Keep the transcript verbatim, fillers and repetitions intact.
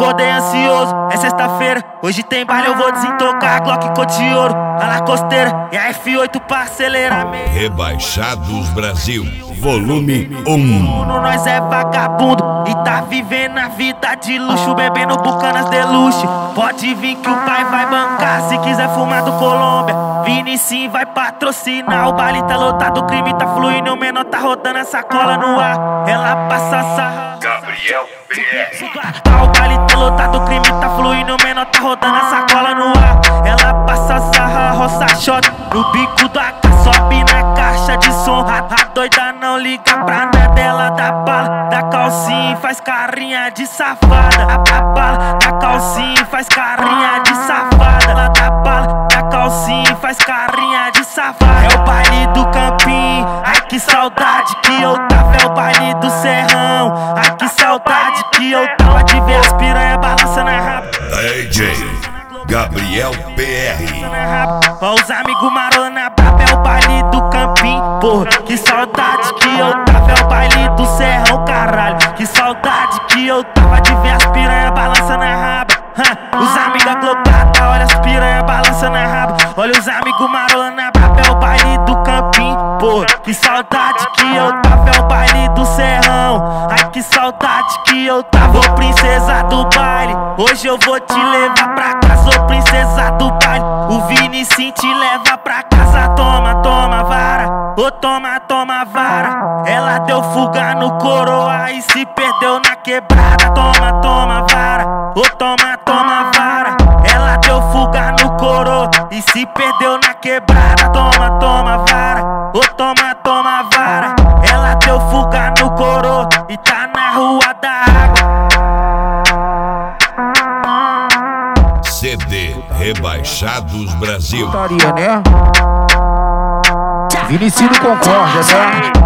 acordei ansioso, é sexta-feira. Hoje tem baile, eu vou desentocar. Glock cor de ouro, a la costeira e a F oito pra acelerar. Rebaixados Brasil, volume um. Nós é vagabundo e tá vivendo a vida de luxo, bebendo bucanas de luxo. Pode vir que o pai vai bancar, se quiser fumar do Colômbia. Vini sim vai patrocinar, o baile tá lotado, o crime tá fluindo, o menor tá rodando a sacola no ar. Ela passa sarra. Gabriel P R. O baile tá lotado, o crime tá fluindo, o menor tá rodando a sacola no ar. Ela passa sarra, roça shot no bico do A K, sobe na caixa de som. A, a doida não liga pra nada, ela dá bala da calcinha, faz carinha de safada. A, a bala da calcinha, faz carinha de safada. Ela dá bala da calcinha, faz carinha de safada. É o baile do Campinho, ai que saudade que eu tava. É o baile do Serrão, ai que saudade que eu tava de ver as piranha balançando a raba. D J Gabriel P R. Ó os amigos marola na braba, é o baile do Campinho. Porra, que saudade que eu tava. É o baile do Serrão, caralho. Que saudade que eu tava de ver as piranha balançando a raba. Os amigos aglobados, olha as piranha balançando a raba. Olha os amigos marola na braba, é o baile do Campinho. Porra, que saudade que eu tava. É o baile do Serrão, ai que saudade que eu tava. Ô princesa do baile, hoje eu vou te levar pra casa. Ô princesa do baile, o Vini sim te leva pra casa. Toma, toma vara, ô toma, toma vara. Ela deu fuga no coroa e se perdeu na quebrada. Toma, toma vara, ô toma, toma vara. Ela deu fuga no coroa e se perdeu na quebrada. Toma, toma vara, ô toma, toma vara. Ela deu fuga no coroa e tá na rua da água. C D Rebaixados Brasil. Putaria, né? Vinicius Concórdia, né?